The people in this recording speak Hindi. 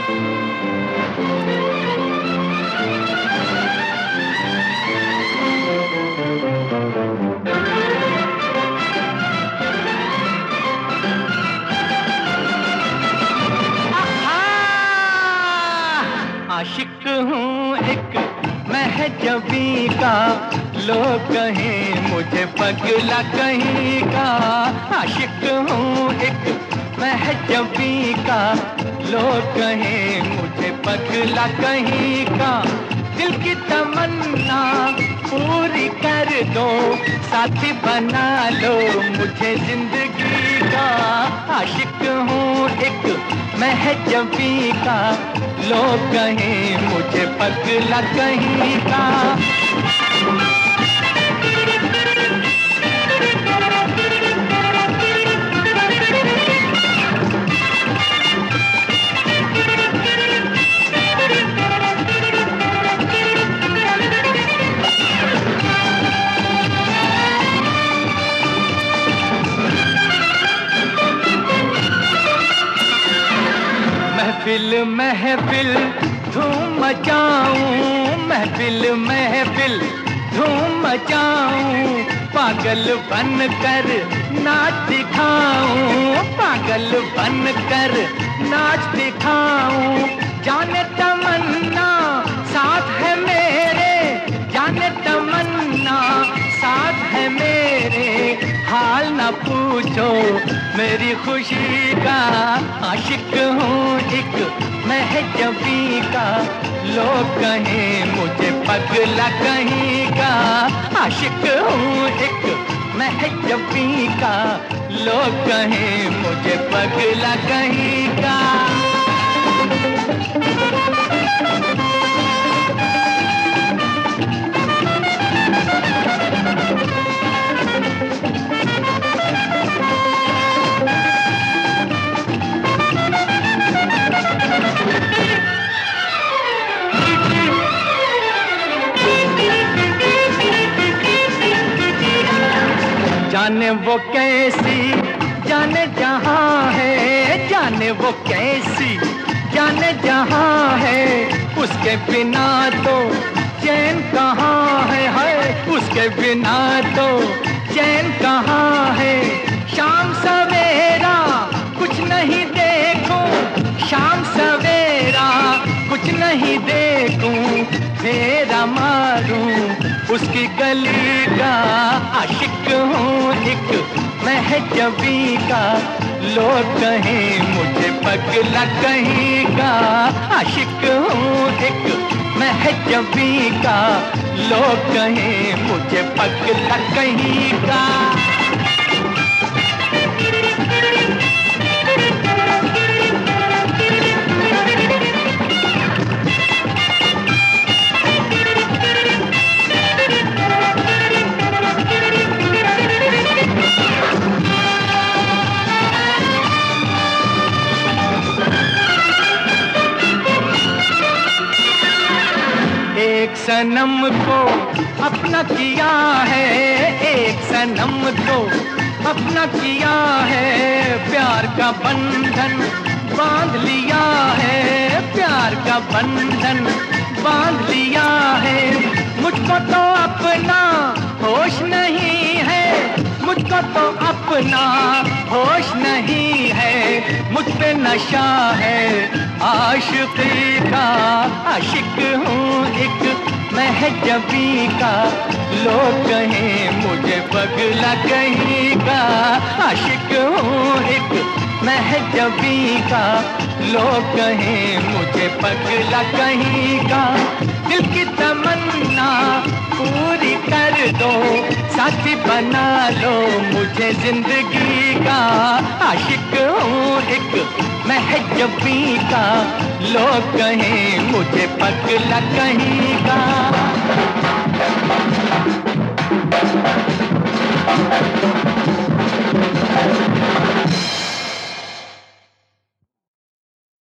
आशिक हूँ एक महजबी का, लोग कहें मुझे पगला कहीं का। आशिक हूँ एक महजबी का, लोग कहें मुझे पगला कहीं का। दिल की तमन्ना पूरी कर दो, साथी बना लो मुझे जिंदगी का। आशिक हूँ एक महजबी का, लोग कहें मुझे पगला कहीं का। महफिल महफिल धूम मचाऊं, महफिल महफिल धूम मचाऊं। पागल बन कर नाच दिखाऊं, पागल बन कर नाच दिखाऊं। जाने तमन्ना साथ है मेरे, जाने तमन्ना साथ है मेरे। हाल न पूछो मेरी खुशी का। आशिक हूँ एक महजबी का, लोग कहें मुझे पगला कहीं का। आशिक हूँ एक महजबी का, लोग कहें मुझे पगला कहीं का। जाने वो कैसी जाने जहाँ है, जाने वो कैसी जाने जहाँ है। उसके बिना तो चैन कहाँ है, उसके बिना तो चैन कहाँ है। शाम सवेरा कुछ नहीं देखूं, शाम सवेरा कुछ नहीं देखूं। फेरा मारूं उसकी गली का। आशिक हूँ एक महजबी का, लोग कहें मुझे पगला कहीं का। आशिक हूँ एक महजबी का, लोग कहें मुझे पगला कहीं का। एक सनम को अपना किया है, एक सनम को अपना किया है। प्यार का बंधन बांध लिया है, प्यार का बंधन बांध लिया है। मुझको तो अपना होश नहीं है, मुझको तो अपना होश नहीं है। मुझ पे नशा है आशिकी का। आशिक हूँ एक महजबी का, लोग कहें मुझे पगला कहीं का। आशिक हूँ एक महजबी का, लोग कहें मुझे पगला कहीं का। दिल की तमन्ना पूरी कर दो, साथी बना लो मुझे जिंदगी का। आशिक हूँ एक महजबी का, लोग कहें मुझे पगला कहीं का।